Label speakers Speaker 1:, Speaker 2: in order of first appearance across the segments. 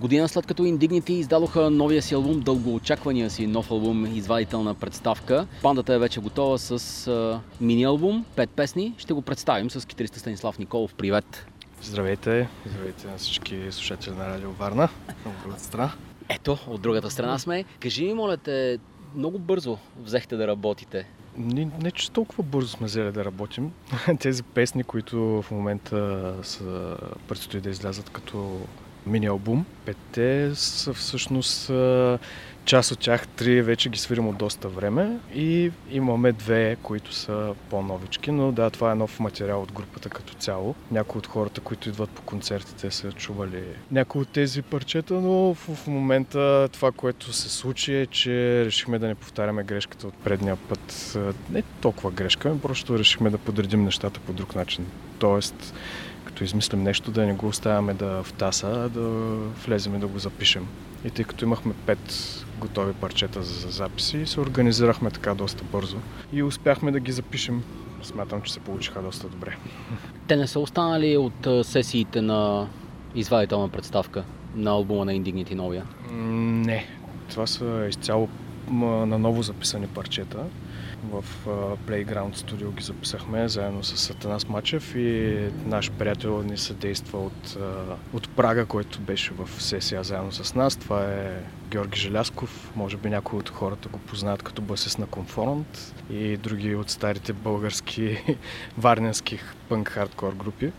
Speaker 1: Година след като Indignity издадоха новия си албум, дългоочаквания си нов албум, извадителна представка, бандата е вече готова с мини-албум, 5 песни. Ще го представим с китариста Станислав Николов. Привет!
Speaker 2: Здравейте! Здравейте на всички слушатели на Радио Варна, от другата страна.
Speaker 1: Ето, от другата страна сме. Кажи ми, моля те, много бързо взехте да работите.
Speaker 2: Не че толкова бързо сме взели да работим. Тези песни, които в момента предстои да излязат като мини-албум, 5-те са всъщност част от тях 3 вече ги свирим от доста време и имаме 2, които са по-новички, но да, това е нов материал от групата като цяло. Някои от хората, които идват по концертите, са чували някои от тези парчета, но в момента това, което се случи е, че решихме да не повтаряме грешката от предния път. Не толкова грешка, просто решихме да подредим нещата по друг начин. Тоест, като измислим нещо, да не го оставяме да втаса, а да влезем и да го запишем. И тъй като имахме 5 готови парчета за записи, се организирахме така доста бързо и успяхме да ги запишем. Смятам, че се получиха доста добре.
Speaker 1: Те не са останали от сесиите на извадителна представка на албума на Indignity новия?
Speaker 2: Не. Това са изцяло на ново записани парчета. В Playground Studio ги записахме заедно с Атанас Мачев и наш приятел ни съдейства от Прага, който беше в сесия заедно с нас. Това е Георги Желясков. Може би някои от хората го познаят като басист на Конфронт и други от старите български варненски пънк-хардкор групи.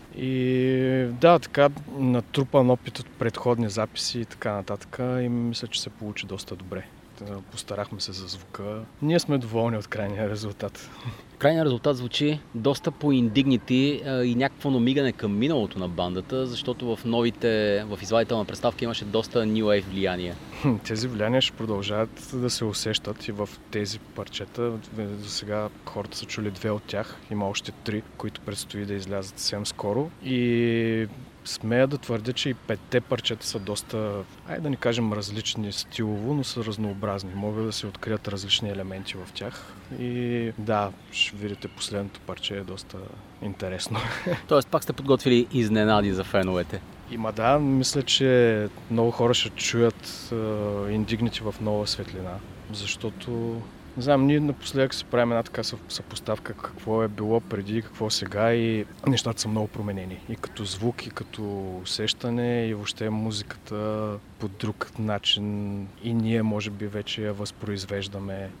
Speaker 2: И да, така натрупан опит от предходни записи и така нататък и мисля, че се получи доста добре. Постарахме се за звука. Ние сме доволни от крайния резултат.
Speaker 1: Крайният резултат звучи доста по Indignity и някакво намигане към миналото на бандата, защото в извадителна представка имаше доста New Wave влияние.
Speaker 2: Тези влияния ще продължават да се усещат и в тези парчета. За сега хората са чули 2 от тях. Има още 3, които предстои да излязат съвсем скоро. И смея да твърдя, че и 5-те парчета са доста, да не кажем различни стилово, но са разнообразни. Могат да се открият различни елементи в тях. И да, ще видите, последното парче е доста интересно.
Speaker 1: Тоест пак сте подготвили изненади за феновете.
Speaker 2: Има, да, мисля, че много хора ще чуят Indignity в нова светлина, защото не знам, ние напоследък си правим една така съпоставка какво е било преди и какво сега и нещата са много променени. И като звук, и като усещане, и въобще музиката по друг начин и ние може би вече я възпроизвеждаме.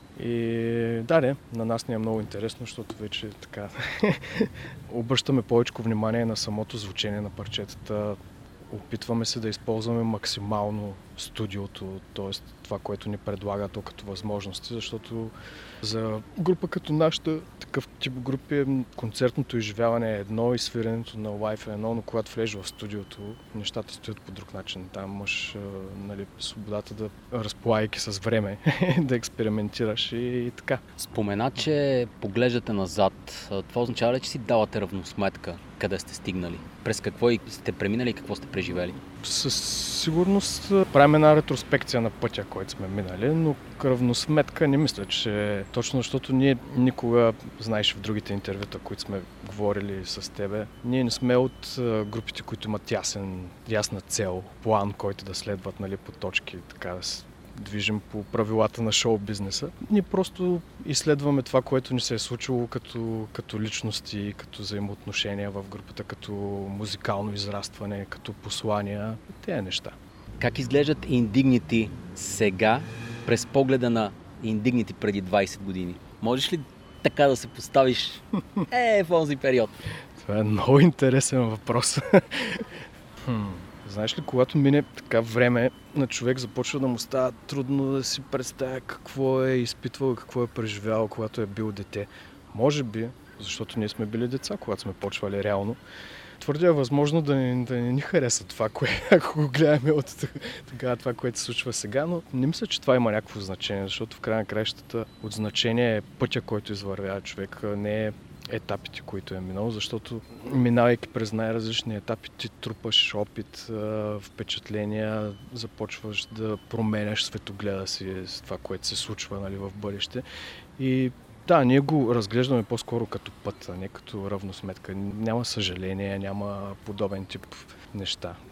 Speaker 2: И да, на нас ни е много интересно, защото вече така обръщаме повече внимание на самото звучение на парчетата. Опитваме се да използваме максимално студиото, т.е. това, което ни предлага то като възможности, защото за група като нашата, такъв тип групи, концертното изживяване е едно и свиренето на лайф е едно, но когато влезеш в студиото, нещата стоят по друг начин. Там имаш свободата да, разполагайки с време, да експериментираш и така.
Speaker 1: Спомена, че поглеждате назад. Това означава ли, че си давате равносметка къде сте стигнали? През какво сте преминали и какво сте преживели?
Speaker 2: Със сигурност правим една ретроспекция на пътя, който сме минали, но равносметка не мисля, че точно защото ние никога, знаеш в другите интервюта, които сме говорили с тебе, ние не сме от групите, които имат ясна цел, план, който да следват по точки, така да се движим по правилата на шоу-бизнеса. Ние просто изследваме това, което ни се е случило като личности, като взаимоотношения в групата, като музикално израстване, като послания, тези неща.
Speaker 1: Как изглеждат Indignity сега през погледа на Indignity преди 20 години? Можеш ли така да се поставиш в този период?
Speaker 2: Това е много интересен въпрос. Знаеш ли, когато мине така време, на човек започва да му става трудно да си представя какво е изпитвал, какво е преживял, когато е бил дете. Може би, защото ние сме били деца, когато сме почвали реално. Твърдя е възможно да не ни хареса това, ако го гледаме от тогава това, което се случва сега, но не мисля, че това има някакво значение, защото в края на краищата от значение е пътя, който извървява човек, не е етапите, които е минал, защото минавайки през най-различни етапи, ти трупаш опит, впечатления, започваш да променяш светогледа си с това, което се случва в бъдеще. И да, ние го разглеждаме по-скоро като път, а не като равносметка. Няма съжаление, няма подобен тип неща.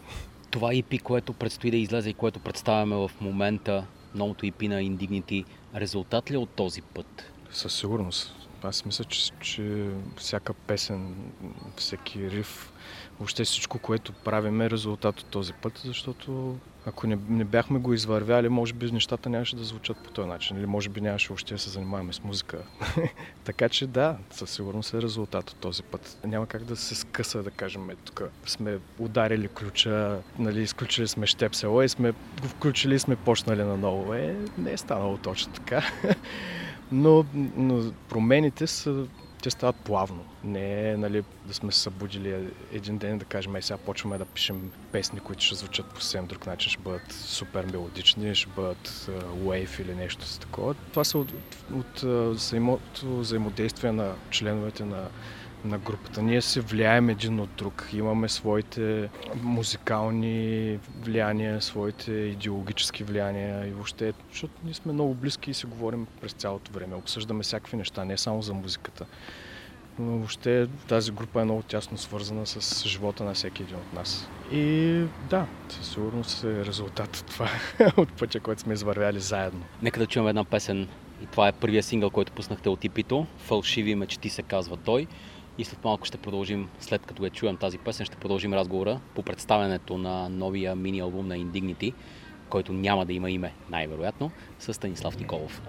Speaker 1: Това EP, което предстои да излезе и което представяме в момента, новото EP на Indignity, резултат ли от този път?
Speaker 2: Със сигурност. Аз мисля, че всяка песен, всеки риф, въобще всичко, което правим е резултат от този път, защото ако не бяхме го извървяли, може би нещата нямаше да звучат по този начин или може би нямаше въобще да се занимаваме с музика. Така че да, със сигурност е резултат от този път. Няма как да се скъса, да кажем, тук сме ударили ключа, нали, изключили сме щепсело и сме го включили и сме почнали наново. Не е станало точно така. Но промените те стават плавно. Не е, нали, да сме се събудили един ден да кажем, сега почваме да пишем песни, които ще звучат по съвсем друг начин, ще бъдат супер мелодични, ще бъдат wave или нещо с такова. Това са от взаимодействие на членовете на групата. Ние се влияем един от друг. Имаме своите музикални влияния, своите идеологически влияния и въобще, защото ние сме много близки и си говорим през цялото време. Обсъждаме всякакви неща, не само за музиката. Но въобще тази група е много тясно свързана с живота на всеки един от нас. И да, със сигурност е резултат от това, от пътя, който сме извървяли заедно.
Speaker 1: Нека да чуем една песен. И това е първия сингъл, който пуснахте от EP-то. Фалшиви мечти се казва той. И след малко ще продължим, след като я чуем тази песен, ще продължим разговора по представянето на новия мини-албум на Indignity, който няма да има име, най-вероятно, с Станислав Николов.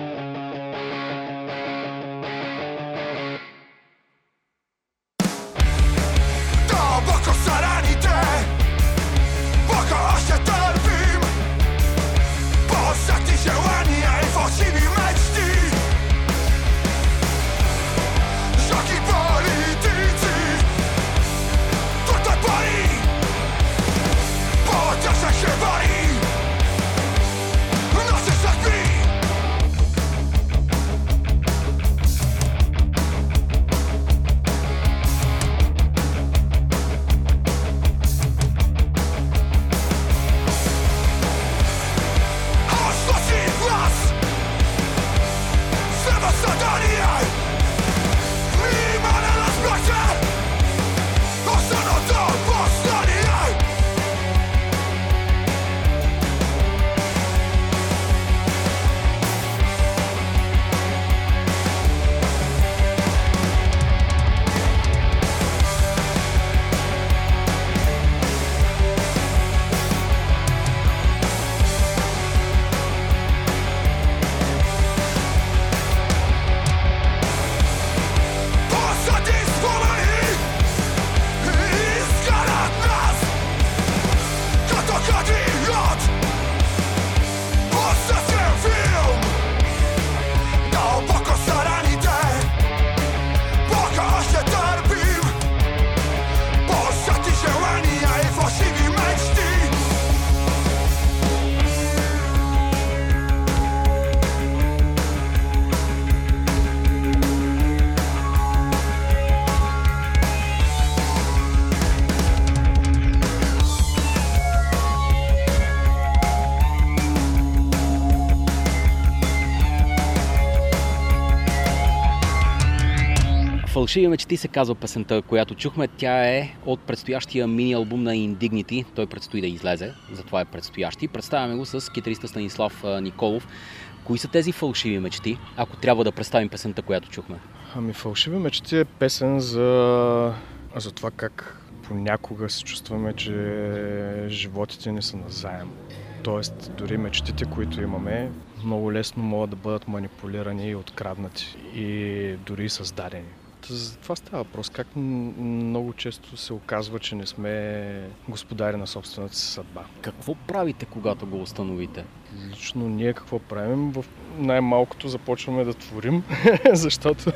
Speaker 1: Фалшиви мечти се казва песента, която чухме. Тя е от предстоящия мини-албум на Indignity. Той предстои да излезе, затова е предстоящи. Представяме го с китариста Станислав Николов. Кои са тези фалшиви мечти, ако трябва да представим песента, която чухме?
Speaker 2: Фалшиви мечти е песен за това как понякога се чувстваме, че животите ни са назаем. Тоест, дори мечтите, които имаме, много лесно могат да бъдат манипулирани и откраднати и дори създадени. За това става въпрос. Как много често се оказва, че не сме господари на собствената си съдба.
Speaker 1: Какво правите, когато го установите?
Speaker 2: Лично ние какво правим? В най-малкото започваме да творим, защото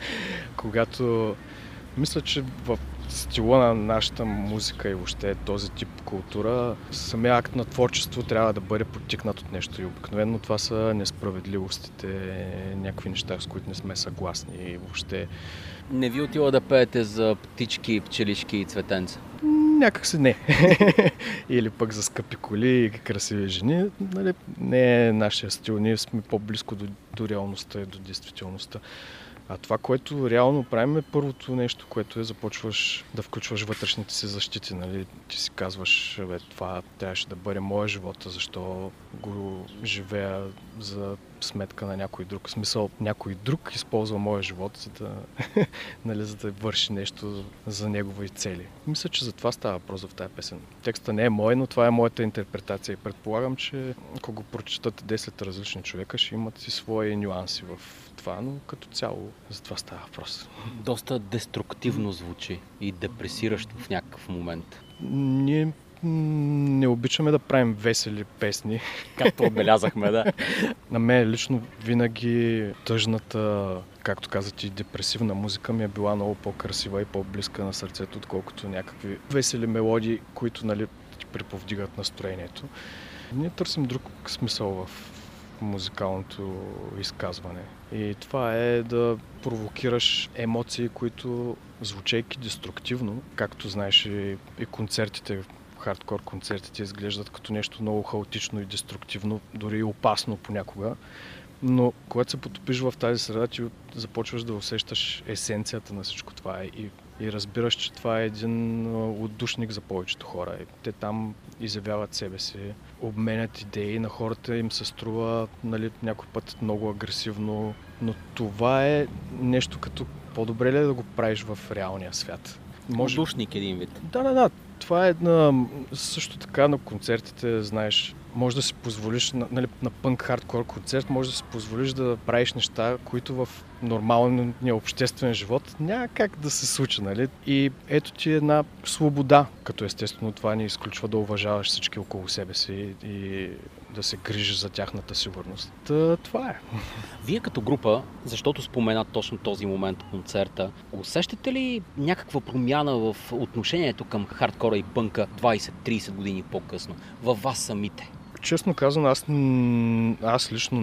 Speaker 2: когато мисля, че в стила на нашата музика и въобще този тип култура, самия акт на творчество трябва да бъде подтикнат от нещо. И обикновено това са несправедливостите, някакви неща, с които не сме съгласни и въобще.
Speaker 1: Не ви отива да пеете за птички, пчелишки и цветенца?
Speaker 2: Някак си не. Или пък за скъпи коли и красиви жени. Нали, не е нашия стил. Ние сме по-близко до реалността и до действителността. А това, което реално правим, е първото нещо, което започваш да включваш вътрешните си защити. Нали? Ти си казваш, това трябваше да бъде моя живот, защо го живея за сметка на някой друг. В смисъл, някой друг използва моя живот, за да върши нещо за негови цели. Мисля, че за това става въпрос в тази песен. Текста не е мой, но това е моята интерпретация и предполагам, че ако го прочитат 10 различни човека, ще имат и свои нюанси в това, но като цяло за това става въпрос.
Speaker 1: Доста деструктивно звучи и депресиращо в някакъв момент.
Speaker 2: Ние не обичаме да правим весели песни.
Speaker 1: Както отбелязахме, да.
Speaker 2: На мен лично винаги тъжната, както каза ти, депресивна музика ми е била много по-красива и по-близка на сърцето, отколкото някакви весели мелодии, които ти приповдигат настроението. Ние търсим друг смисъл в музикалното изказване. И това е да провокираш емоции, които, звучейки деструктивно, както знаеш и концертите, хардкор концертите изглеждат като нещо много хаотично и деструктивно, дори и опасно понякога. Но когато се потопиш в тази среда, ти започваш да усещаш есенцията на всичко това и разбираш, че това е един отдушник за повечето хора. Те там изявяват себе си, обменят идеи, на хората им се струва някой път много агресивно, но това е нещо като по-добре ли е да го правиш в реалния свят.
Speaker 1: Отдушник един вид.
Speaker 2: Да. Това е също така на концертите, знаеш, може да си позволиш на пънк хардкор концерт, може да си позволиш да правиш неща, които в нормалния обществен живот няма как да се случи, нали? И ето ти една свобода, като естествено това ни изключва да уважаваш всички около себе си и да се грижиш за тяхната сигурност. Това е.
Speaker 1: Вие като група, защото спомена точно този момент концерта, усещате ли някаква промяна в отношението към хардкора и пънка 20-30 години по-късно? Във вас самите?
Speaker 2: Честно казано, аз лично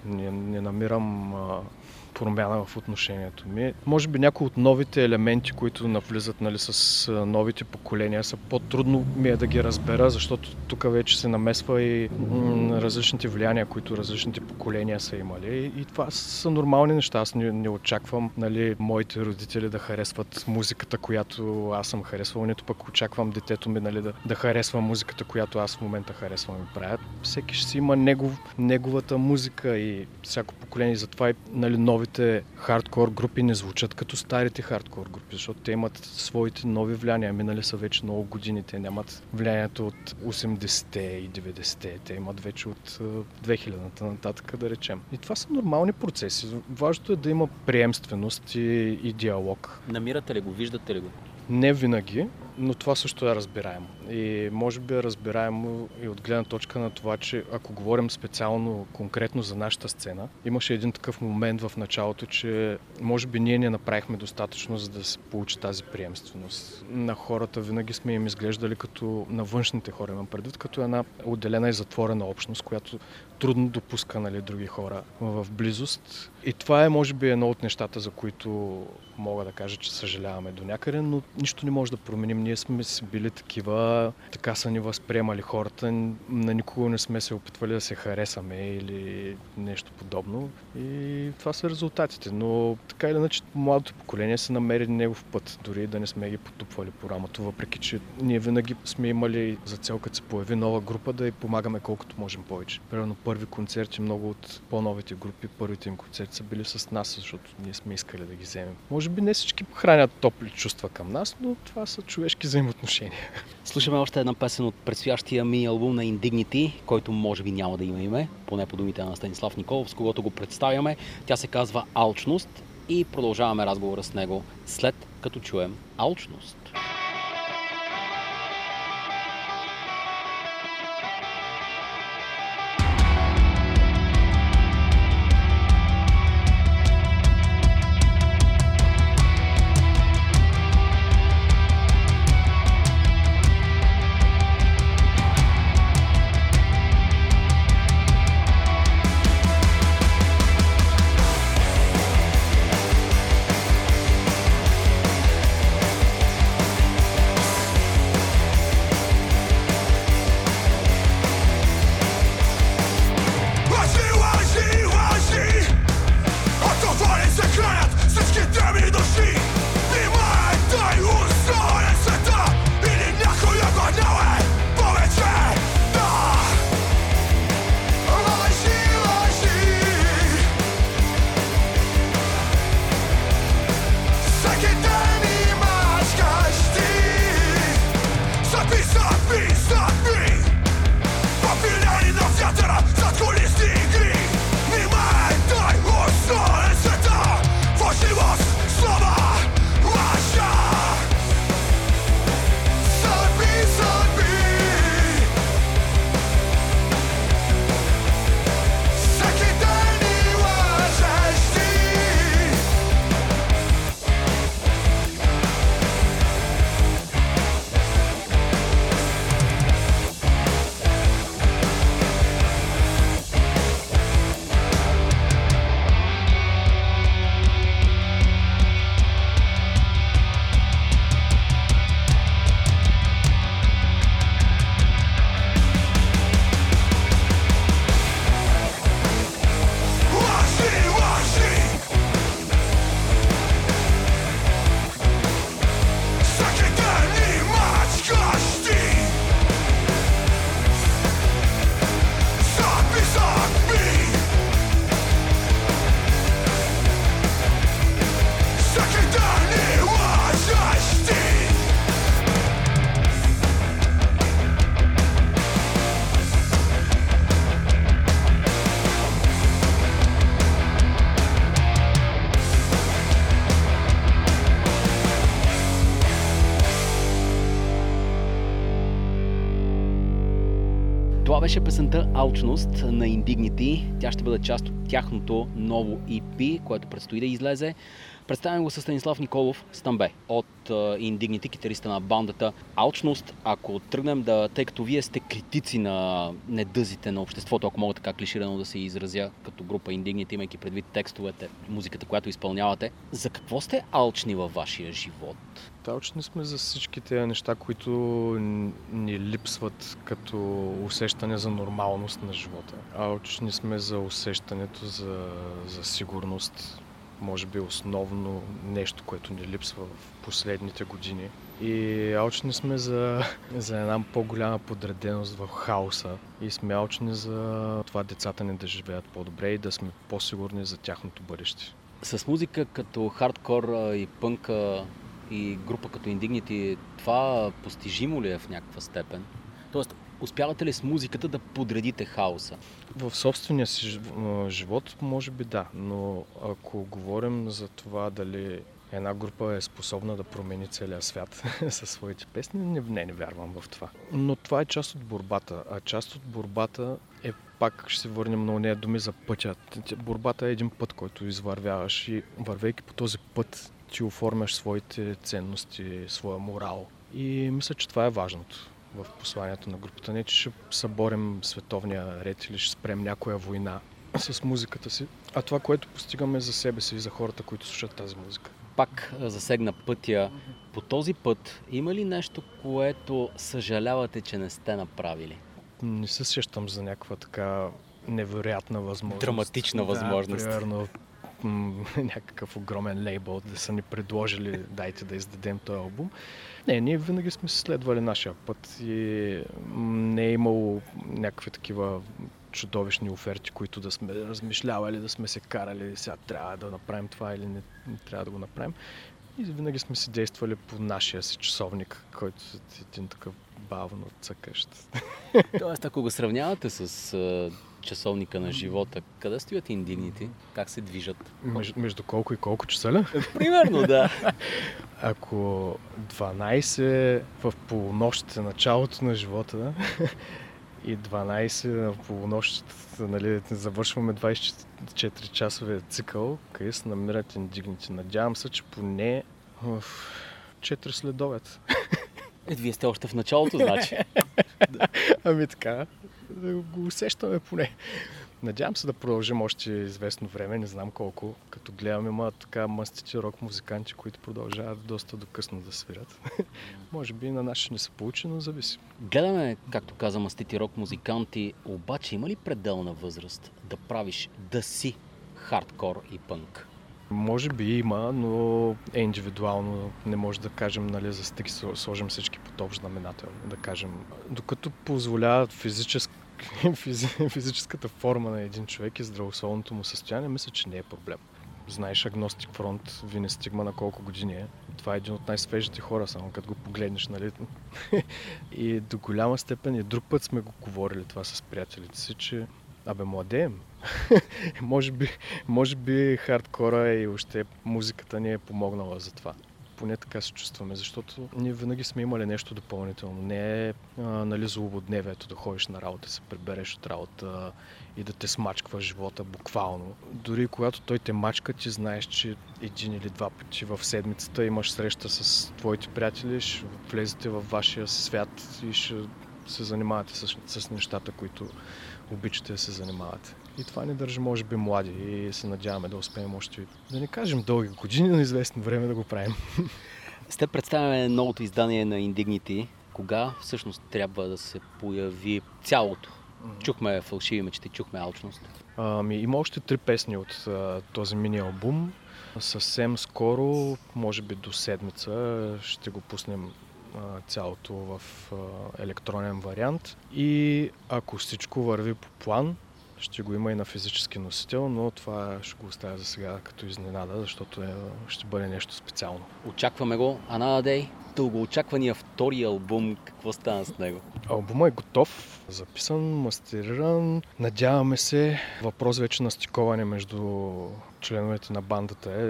Speaker 2: не намирам промяна в отношението ми. Може би някои от новите елементи, които навлизат с новите поколения, са по-трудно ми е да ги разбера, защото тук вече се намесва и различните влияния, които различните поколения са имали. И това са нормални неща. Аз не очаквам моите родители да харесват музиката, която аз съм харесвал, нито пък очаквам детето ми да харесва музиката, която аз в момента харесвам и правя. Всеки ще си има неговата музика и всяко поколение. Затова и новите хардкор групи не звучат като старите хардкор групи, защото те имат своите нови влияния. Минали са вече много години. Те нямат влиянието от 80-те и 90-те. Те имат вече от 2000-та нататък, да речем. И това са нормални процеси. Важното е да има приемственост и диалог.
Speaker 1: Намирате ли го? Виждате ли го?
Speaker 2: Не винаги, но това също е разбираемо. И може би е разбираемо и от гледна точка на това, че ако говорим специално, конкретно за нашата сцена, имаше един такъв момент в началото, че може би ние не направихме достатъчно, за да се получи тази приемственост. На хората винаги сме им изглеждали като, на външните хора имам предвид, като една отделена и затворена общност, която трудно допуска други хора в близост. И това е може би едно от нещата, за които мога да кажа, че съжаляваме до някъде, но нищо не може да променим. Ние сме си били такива, така са ни възприемали хората, на никого не сме се опитвали да се харесаме или нещо подобно. И това са резултатите. Но така или иначе, младото поколение се намери негов път, дори да не сме ги потупвали по рамото, въпреки че ние винаги сме имали за цел, като се появи нова група, да й помагаме колкото можем повече. Примерно първи концерти, много от по-новите групи, първите им концерти са били с нас, защото ние сме искали да ги вземем. Може би не всички хранят топли чувства към нас, но това са човешки взаимоотношения.
Speaker 1: Слушаме още една песен от предстоящия ми албум на Indignity, който може би няма да има име, поне по думите на Станислав Николов, с когото го представяме. Тя се казва Алчност и продължаваме разговора с него след като чуем Алчност. беше песента Алчност на Indignity. Тя ще бъде част от тяхното ново EP, което предстои да излезе. Представям го със Станислав Николов Стамбе от Indignity, китариста на бандата Алчност. Ако тръгнем тъй като вие сте критици на недъзите на обществото, ако мога така клиширано да се изразя като група Indignity, имайки предвид текстовете, музиката, която изпълнявате, за какво сте алчни във вашия живот?
Speaker 2: Алчни сме за всички тези неща, които ни липсват като усещане за нормалност на живота. Алчни сме за усещането за сигурност. Може би основно нещо, което ни липсва в последните години. И алчни сме за една по-голяма подреденост в хаоса. И сме алчни за това децата ни да живеят по-добре и да сме по-сигурни за тяхното бъдеще.
Speaker 1: С музика като хардкор и пънка и група като Indignity, това постижимо ли е в някаква степен? Тоест, успявате ли с музиката да подредите хаоса?
Speaker 2: В собствения си живот може би да, но ако говорим за това дали една група е способна да промени целия свят със своите песни, не вярвам в това. Но това е част от борбата, а част от борбата е, пак ще се върнем на ония думи за пътя. Борбата е един път, който извървяваш и вървейки по този път ти оформяш своите ценности, своя морал. И мисля, че това е важното в посланието на групата. Не, че ще съборим световния ред или ще спрем някоя война с музиката си, а това, което постигаме за себе си и за хората, които слушат тази музика.
Speaker 1: Пак засегна пътя. По този път има ли нещо, което съжалявате, че не сте направили?
Speaker 2: Не се сещам за някаква така невероятна възможност.
Speaker 1: Драматична възможност.
Speaker 2: Примерно някакъв огромен лейбъл да са ни предложили дайте да издадем този албум. Не, ние винаги сме следвали нашия път и не е имало някакви такива чудовищни оферти, които да сме размишлявали, да сме се карали, сега трябва да направим това или не трябва да го направим. И винаги сме си действали по нашия си часовник, който е един такъв бавно цъкащ.
Speaker 1: Тоест, ако го сравнявате с часовника на живота, къде стоят Indignity? Как се движат?
Speaker 2: Между колко и колко часа ли?
Speaker 1: Примерно, да.
Speaker 2: Ако 12 в полунощ е началото на живота и 12 на полунощ, нали, завършваме 24-часовия цикъл, къде се намират Indignity. Надявам се, че поне в 4 следобед.
Speaker 1: Вие сте още в началото, значи.
Speaker 2: Ами така, да го усещаме поне. Надявам се да продължим още известно време, не знам колко. Като гледам, има така мастити рок музиканти, които продължават доста докъсно да свирят. Може би на нас ще не се получи, но зависи.
Speaker 1: Гледаме, както каза, мастити рок музиканти, обаче има ли пределна възраст да правиш, да си хардкор и пънк?
Speaker 2: Може би има, но е индивидуално. Не може да кажем, нали, за да ги сложим всички под общ знаменател. Да кажем, докато позволяват физическата форма на един човек и здравословното му състояние, мисля, че не е проблем. Знаеш, Агностик Фронт, Вине Стигма на колко години е. Това е един от най-свежите хора, само като го погледнеш, нали? И до голяма степен и друг път сме го говорили това с приятелите си, че младеем. може би хардкора и още музиката ни е помогнала за това. Поне така се чувстваме, защото ние винаги сме имали нещо допълнително. Не е нали, злободневието да ходиш на работа, се прибереш от работа и да те смачква живота буквално. Дори когато той те мачка, ти знаеш, че един или два пъти в седмицата имаш среща с твоите приятели, ще влезете във вашия свят и ще се занимавате с нещата, които обичате да се занимавате. И това ни държи, може би, млади и се надяваме да успеем още, да не кажем дълги години, но известно време да го правим.
Speaker 1: Сте представяме новото издание на Indignity. Кога всъщност трябва да се появи цялото? Чухме фалшиви мечти, чухме алчност.
Speaker 2: Има още 3 песни от този мини-албум. Съвсем скоро, може би до седмица, ще го пуснем цялото в електронен вариант. И ако всичко върви по план, ще го има и на физически носител, но това ще го оставя за сега като изненада, защото ще бъде нещо специално.
Speaker 1: Очакваме го. Another Day, дългоочаквания втори албум. Какво стана с него?
Speaker 2: Албумът е готов, записан, мастериран. Надяваме се, въпрос вече на стиковане между членовете на бандата е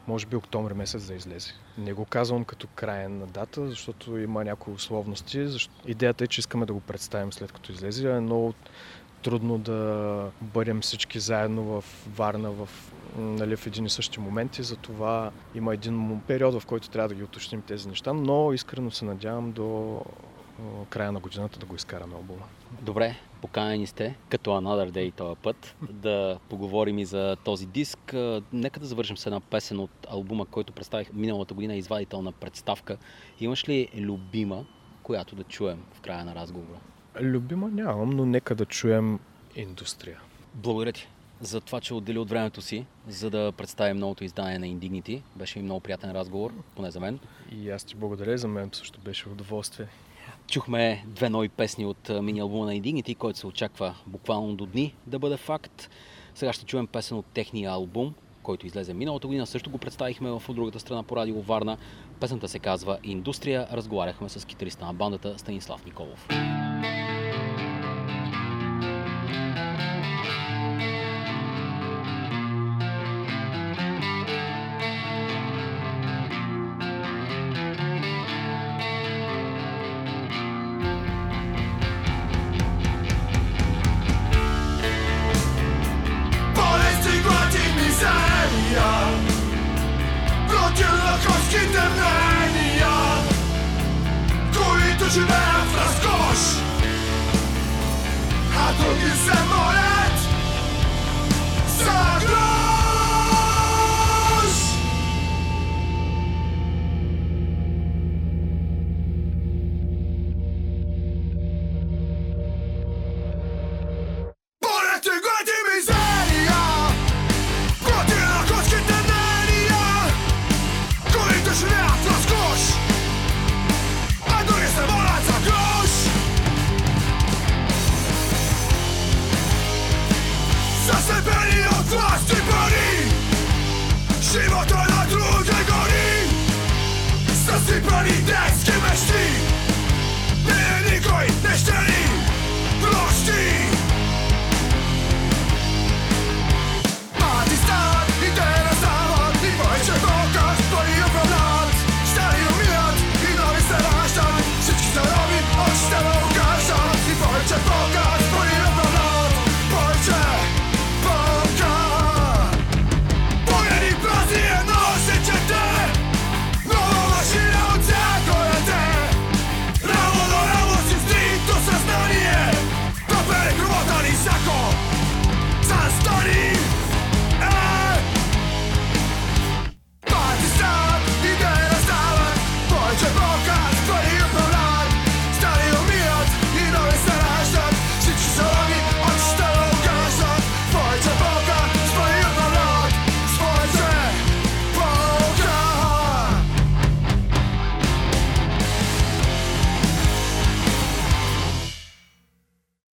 Speaker 2: може би октомври месец да излезе. Не го казвам като краен дата, защото има някои условности. Идеята е, че искаме да го представим след като излезе, е много трудно да бъдем всички заедно в Варна в един и същи момент и затова има един период, в който трябва да ги уточним тези неща, но искрено се надявам до края на годината да го изкараме албума.
Speaker 1: Добре, поканени сте, като Another Day този път, да поговорим и за този диск. Нека да завършим с една песен от албума, който представих миналата година, извадителна представка. Имаш ли любима, която да чуем в края на разговора?
Speaker 2: Любима нямам, но нека да чуем Индустрия.
Speaker 1: Благодаря ти за това, че отдели от времето си, за да представим новото издание на Indignity. Беше ми много приятен разговор, поне за мен.
Speaker 2: И аз ти благодаря, за мен също беше удоволствие.
Speaker 1: Чухме 2 нови песни от мини-албума на Indignity, който се очаква буквално до дни да бъде факт. Сега ще чуем песен от техния албум, който излезе миналата година. Също го представихме в другата страна по радио Варна. Песента се казва Индустрия. Разговаряхме с китариста на бандата Станислав Николов.
Speaker 3: Живеят в разкош, а други се молят за грош. Поред и глад и мизерия, плати на коцките мнения, които живеят в разкош, а други се молят за грош. Засебени от власт и пари, живота на други гори, съсипани детски